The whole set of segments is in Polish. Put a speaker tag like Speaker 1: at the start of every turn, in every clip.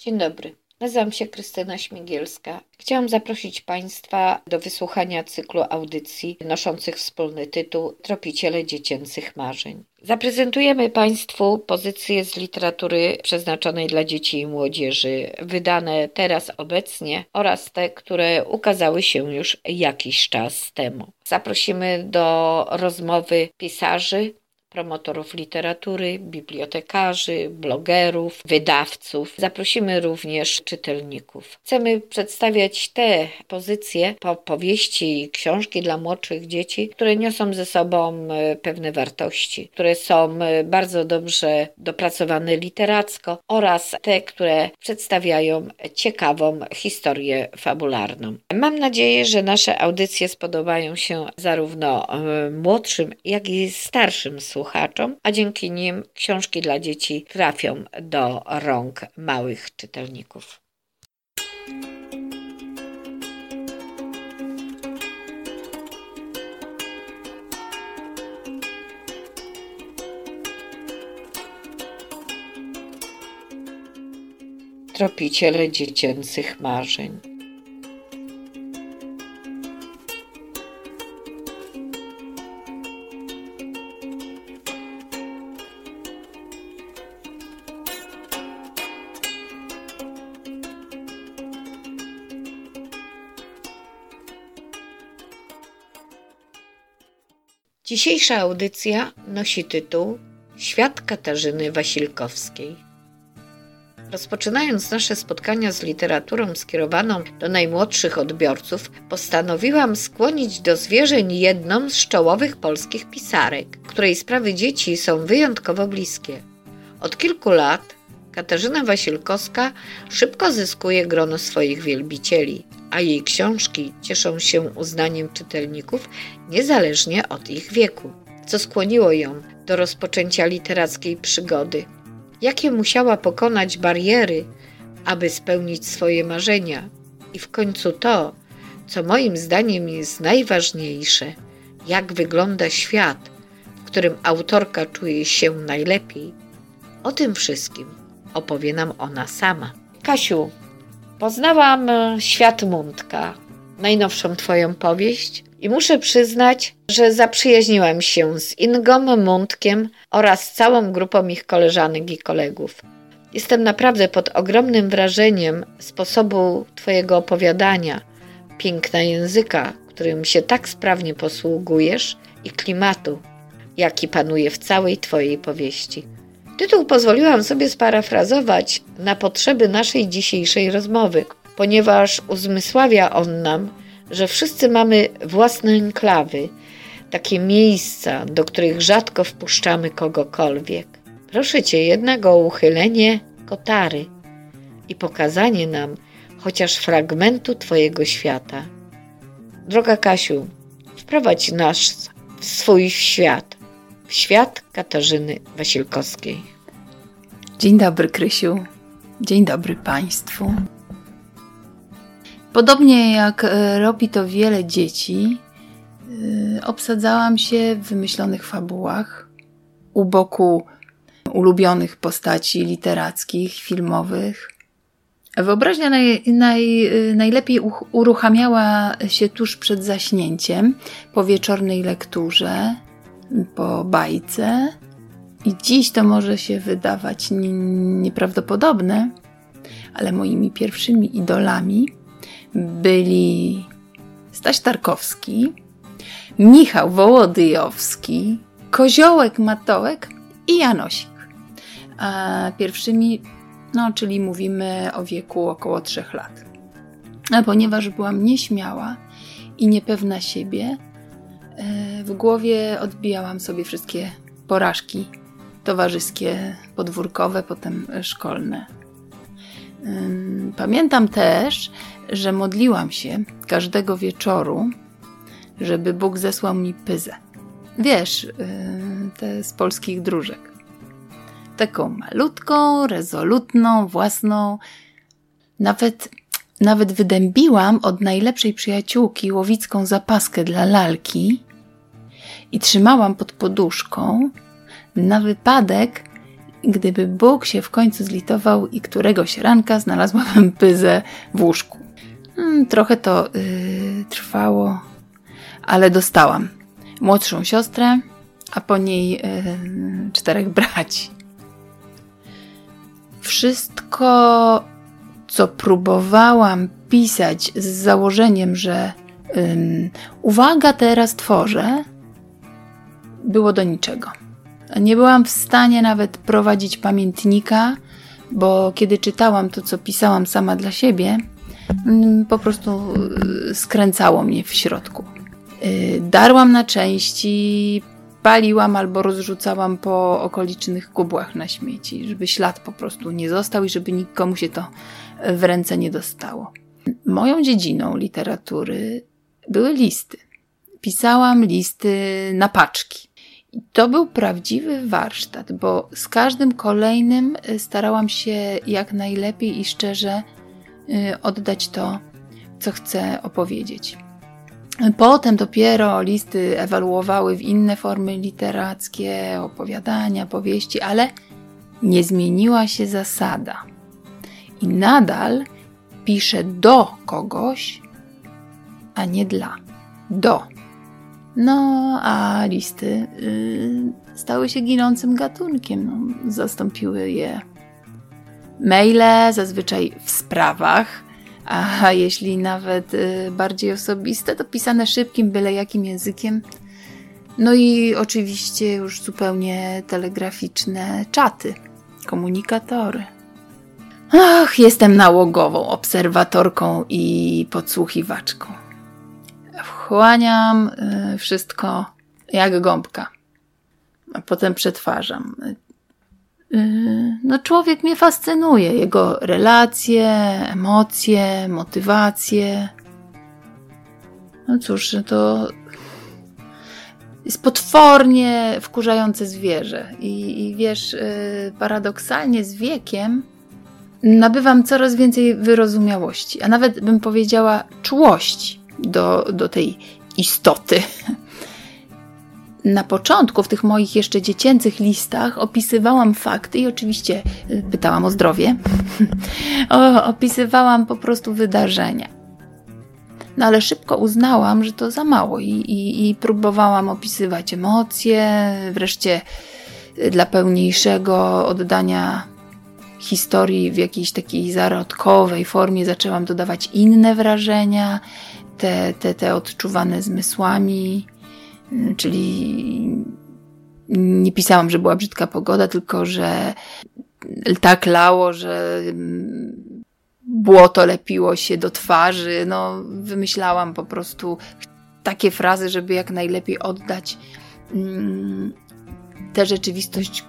Speaker 1: Dzień dobry, nazywam się Krystyna Śmigielska. Chciałam zaprosić Państwa do wysłuchania cyklu audycji noszących wspólny tytuł Tropiciele dziecięcych marzeń. Zaprezentujemy Państwu pozycje z literatury przeznaczonej dla dzieci i młodzieży, wydane teraz obecnie oraz te, które ukazały się już jakiś czas temu. Zaprosimy do rozmowy pisarzy, promotorów literatury, bibliotekarzy, blogerów, wydawców. Zaprosimy również czytelników. Chcemy przedstawiać te pozycje, powieści i książki dla młodszych dzieci, które niosą ze sobą pewne wartości, które są bardzo dobrze dopracowane literacko oraz te, które przedstawiają ciekawą historię fabularną. Mam nadzieję, że nasze audycje spodobają się zarówno młodszym, jak i starszym słuchaczom, a dzięki nim książki dla dzieci trafią do rąk małych czytelników. Tropiciele dziecięcych marzeń. Dzisiejsza audycja nosi tytuł Świat Katarzyny Wasilkowskiej. Rozpoczynając nasze spotkania z literaturą skierowaną do najmłodszych odbiorców, postanowiłam skłonić do zwierzeń jedną z czołowych polskich pisarek, której sprawy dzieci są wyjątkowo bliskie. Od kilku lat Katarzyna Wasilkowska szybko zyskuje grono swoich wielbicieli, a jej książki cieszą się uznaniem czytelników niezależnie od ich wieku. Co skłoniło ją do rozpoczęcia literackiej przygody? Jakie musiała pokonać bariery, aby spełnić swoje marzenia? I w końcu to, co moim zdaniem jest najważniejsze, jak wygląda świat, w którym autorka czuje się najlepiej? O tym wszystkim opowie nam ona sama. Kasiu, poznałam Świat Mundka, najnowszą Twoją powieść, i muszę przyznać, że zaprzyjaźniłam się z Ingą Mundkiem oraz całą grupą ich koleżanek i kolegów. Jestem naprawdę pod ogromnym wrażeniem sposobu Twojego opowiadania, piękna języka, którym się tak sprawnie posługujesz, i klimatu, jaki panuje w całej Twojej powieści. Tytuł pozwoliłam sobie sparafrazować na potrzeby naszej dzisiejszej rozmowy, ponieważ uzmysławia on nam, że wszyscy mamy własne enklawy, takie miejsca, do których rzadko wpuszczamy kogokolwiek. Proszę Cię jednak o uchylenie kotary i pokazanie nam chociaż fragmentu Twojego świata. Droga Kasiu, wprowadź nas w swój świat, w świat Katarzyny Wasilkowskiej.
Speaker 2: Dzień dobry, Krysiu. Dzień dobry Państwu. Podobnie jak robi to wiele dzieci, obsadzałam się w wymyślonych fabułach u boku ulubionych postaci literackich, filmowych. Wyobraźnia najlepiej uruchamiała się tuż przed zaśnięciem, po wieczornej lekturze, po bajce. I dziś to może się wydawać nieprawdopodobne, ale moimi pierwszymi idolami byli Staś Tarkowski, Michał Wołodyjowski, Koziołek Matołek i Janosik. A pierwszymi, czyli mówimy o wieku około 3 lat. A ponieważ byłam nieśmiała i niepewna siebie, w głowie odbijałam sobie wszystkie porażki towarzyskie, podwórkowe, potem szkolne. Pamiętam też, że modliłam się każdego wieczoru, żeby Bóg zesłał mi pyzę. Wiesz, te z polskich dróżek. Taką malutką, rezolutną, własną. Nawet wydębiłam od najlepszej przyjaciółki łowicką zapaskę dla lalki i trzymałam pod poduszką na wypadek, gdyby Bóg się w końcu zlitował i któregoś ranka znalazłabym Pyzę w łóżku. Trochę to trwało, ale dostałam młodszą siostrę, a po niej 4 braci. Wszystko, co próbowałam pisać z założeniem, że uwaga, teraz tworzę, było do niczego. Nie byłam w stanie nawet prowadzić pamiętnika, bo kiedy czytałam to, co pisałam sama dla siebie, po prostu skręcało mnie w środku. Darłam na części, paliłam albo rozrzucałam po okolicznych kubłach na śmieci, żeby ślad po prostu nie został i żeby nikomu się to w ręce nie dostało. Moją dziedziną literatury były listy. Pisałam listy na paczki. I to był prawdziwy warsztat, bo z każdym kolejnym starałam się jak najlepiej i szczerze oddać to, co chcę opowiedzieć. Potem dopiero listy ewoluowały w inne formy literackie, opowiadania, powieści, ale nie zmieniła się zasada. I nadal piszę do kogoś, a nie dla. Do. No, a listy stały się ginącym gatunkiem. Zastąpiły je maile, zazwyczaj w sprawach, a jeśli nawet bardziej osobiste, to pisane szybkim, byle jakim językiem. No i oczywiście już zupełnie telegraficzne czaty, komunikatory. Ach, jestem nałogową obserwatorką i podsłuchiwaczką. Wchłaniam wszystko jak gąbka, a potem przetwarzam. No, człowiek mnie fascynuje, jego relacje, emocje, motywacje. No cóż, to jest potwornie wkurzające zwierzę i wiesz, paradoksalnie z wiekiem nabywam coraz więcej wyrozumiałości, a nawet bym powiedziała czułości do tej istoty. Na początku, w tych moich jeszcze dziecięcych listach opisywałam fakty i oczywiście pytałam o zdrowie. Opisywałam po prostu wydarzenia. No ale szybko uznałam, że to za mało i próbowałam opisywać emocje. Wreszcie dla pełniejszego oddania historii w jakiejś takiej zarodkowej formie zaczęłam dodawać inne wrażenia, te odczuwane zmysłami. Czyli nie pisałam, że była brzydka pogoda, tylko że tak lało, że błoto lepiło się do twarzy. No, wymyślałam po prostu takie frazy, żeby jak najlepiej oddać tę rzeczywistość,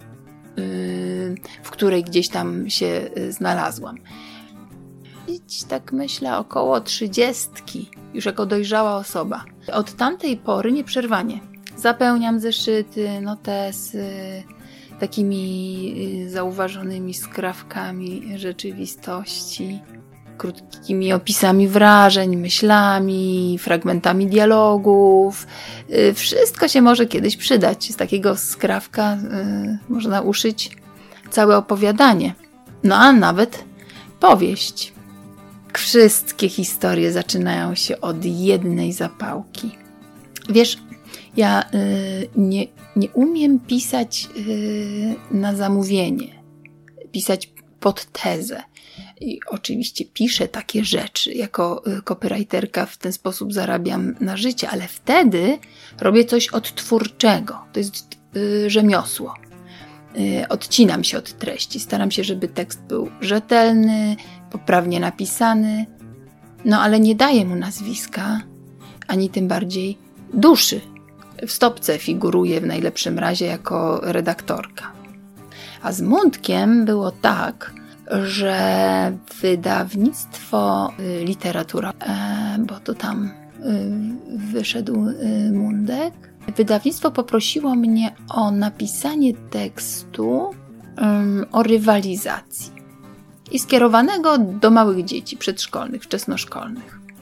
Speaker 2: w której gdzieś tam się znalazłam. Tak myślę, około 30, już jako dojrzała osoba. Od tamtej pory nieprzerwanie zapełniam zeszyty, notesy takimi zauważonymi skrawkami rzeczywistości, krótkimi opisami wrażeń, myślami, fragmentami dialogów. Wszystko się może kiedyś przydać. Z takiego skrawka można uszyć całe opowiadanie, no a nawet powieść. Wszystkie historie zaczynają się od jednej zapałki. Wiesz, ja nie umiem pisać na zamówienie, pisać pod tezę. I oczywiście piszę takie rzeczy. Jako copywriterka w ten sposób zarabiam na życie, ale wtedy robię coś odtwórczego. To jest rzemiosło. Odcinam się od treści. Staram się, żeby tekst był rzetelny, poprawnie napisany, no ale nie daję mu nazwiska, ani tym bardziej duszy. W stopce figuruję w najlepszym razie jako redaktorka. A z Mundkiem było tak, że wydawnictwo Literatura, bo to tam wyszedł Mundek, wydawnictwo poprosiło mnie o napisanie tekstu o rywalizacji i skierowanego do małych dzieci przedszkolnych, wczesnoszkolnych.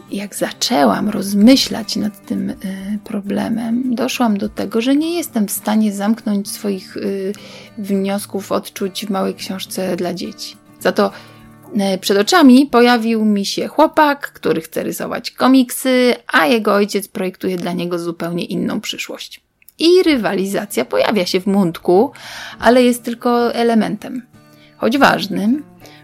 Speaker 2: Jak zaczęłam rozmyślać nad tym problemem, doszłam do tego, że nie jestem w stanie zamknąć swoich wniosków, odczuć w małej książce dla dzieci. Za to przed oczami pojawił mi się chłopak, który chce rysować komiksy, a jego ojciec projektuje dla niego zupełnie inną przyszłość. I rywalizacja pojawia się w Mundku, ale jest tylko elementem, choć ważnym,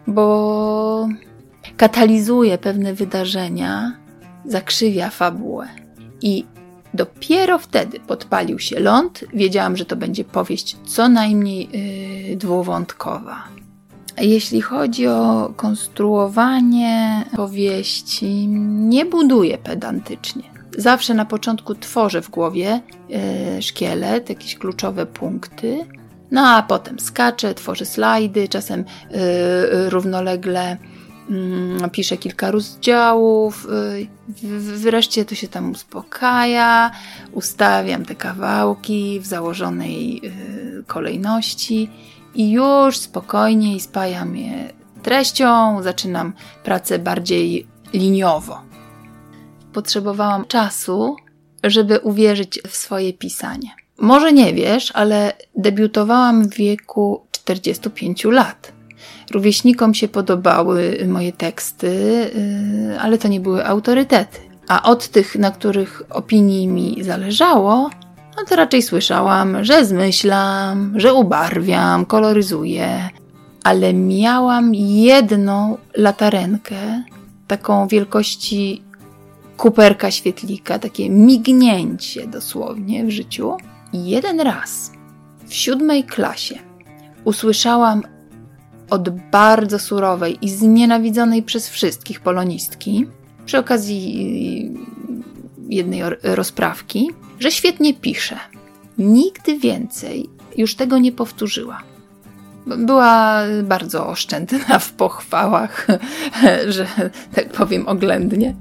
Speaker 2: bo katalizuje pewne wydarzenia, zakrzywia fabułę. I dopiero wtedy podpalił się ląd. Wiedziałam, że to będzie powieść co najmniej dwuwątkowa. Jeśli chodzi o konstruowanie powieści, nie buduję pedantycznie. Zawsze na początku tworzę w głowie szkielet, jakieś kluczowe punkty, no a potem skaczę, tworzę slajdy, czasem równolegle piszę kilka rozdziałów, wreszcie to się tam uspokaja, ustawiam te kawałki w założonej kolejności i już spokojniej spajam je treścią, zaczynam pracę bardziej liniowo. Potrzebowałam czasu, żeby uwierzyć w swoje pisanie. Może nie wiesz, ale debiutowałam w wieku 45 lat. Rówieśnikom się podobały moje teksty, ale to nie były autorytety. A od tych, na których opinii mi zależało, no to raczej słyszałam, że zmyślam, że ubarwiam, koloryzuję. Ale miałam jedną latarenkę, taką wielkości kuperka świetlika, takie mignięcie dosłownie w życiu. I jeden raz w 7. klasie usłyszałam od bardzo surowej i znienawidzonej przez wszystkich polonistki przy okazji jednej rozprawki, że świetnie pisze. Nigdy więcej już tego nie powtórzyła. Była bardzo oszczędna w pochwałach, że tak powiem oględnie.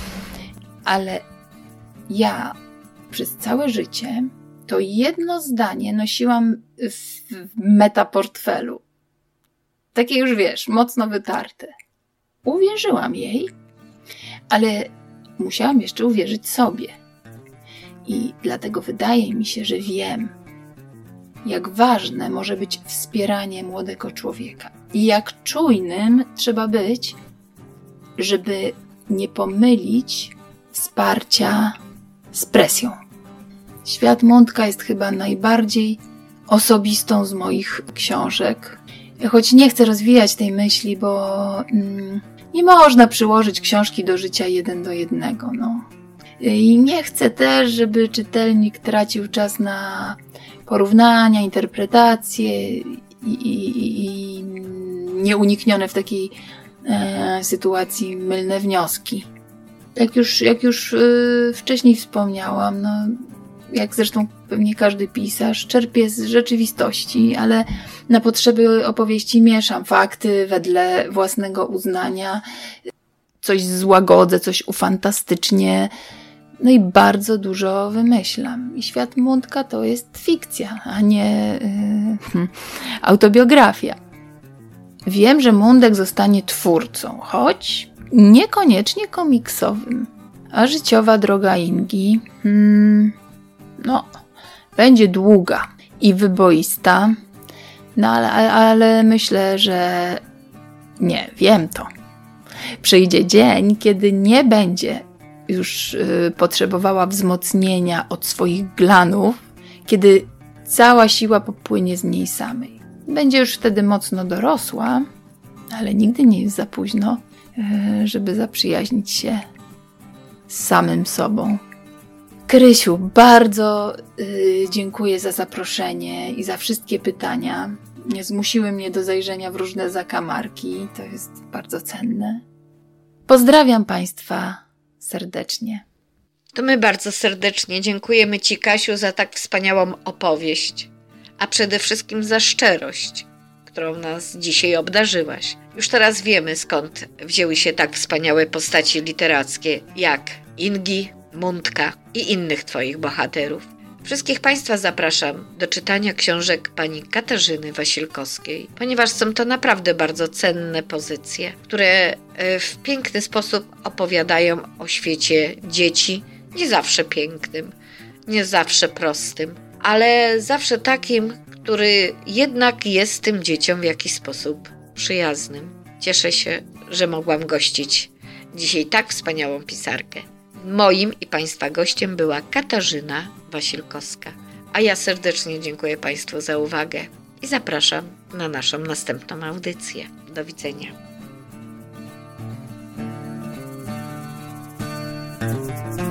Speaker 2: Ale ja przez całe życie to jedno zdanie nosiłam w metaportfelu. Takie już wiesz, mocno wytarte. Uwierzyłam jej, ale musiałam jeszcze uwierzyć sobie. I dlatego wydaje mi się, że wiem, jak ważne może być wspieranie młodego człowieka. I jak czujnym trzeba być, żeby nie pomylić wsparcia z presją. Świat Mundka jest chyba najbardziej osobistą z moich książek. Choć nie chcę rozwijać tej myśli, bo nie można przyłożyć książki do życia 1:1. No. I nie chcę też, żeby czytelnik tracił czas na porównania, interpretacje i nieuniknione w takiej sytuacji mylne wnioski. Jak już wcześniej wspomniałam, no, jak zresztą pewnie każdy pisarz, czerpię z rzeczywistości, ale na potrzeby opowieści mieszam fakty wedle własnego uznania, coś złagodzę, coś ufantastycznię, no i bardzo dużo wymyślam. I świat Mundka to jest fikcja, a nie autobiografia. Wiem, że Mundek zostanie twórcą, choć niekoniecznie komiksowym. A życiowa droga Ingi, będzie długa i wyboista, no ale myślę, że nie, wiem to. Przyjdzie dzień, kiedy nie będzie już potrzebowała wzmocnienia od swoich glanów, kiedy cała siła popłynie z niej samej. Będzie już wtedy mocno dorosła, ale nigdy nie jest za późno, żeby zaprzyjaźnić się z samym sobą. Krysiu, bardzo dziękuję za zaproszenie i za wszystkie pytania. Zmusiły mnie do zajrzenia w różne zakamarki. To jest bardzo cenne. Pozdrawiam Państwa serdecznie.
Speaker 1: To my bardzo serdecznie dziękujemy Ci, Kasiu, za tak wspaniałą opowieść, a przede wszystkim za szczerość, którą nas dzisiaj obdarzyłaś. Już teraz wiemy, skąd wzięły się tak wspaniałe postaci literackie, jak Ingi, Mundka i innych Twoich bohaterów. Wszystkich Państwa zapraszam do czytania książek pani Katarzyny Wasilkowskiej, ponieważ są to naprawdę bardzo cenne pozycje, które w piękny sposób opowiadają o świecie dzieci, nie zawsze pięknym, nie zawsze prostym, ale zawsze takim, który jednak jest tym dzieciom w jakiś sposób przyjaznym. Cieszę się, że mogłam gościć dzisiaj tak wspaniałą pisarkę. Moim i Państwa gościem była Katarzyna Wasilkowska. A ja serdecznie dziękuję Państwu za uwagę i zapraszam na naszą następną audycję. Do widzenia.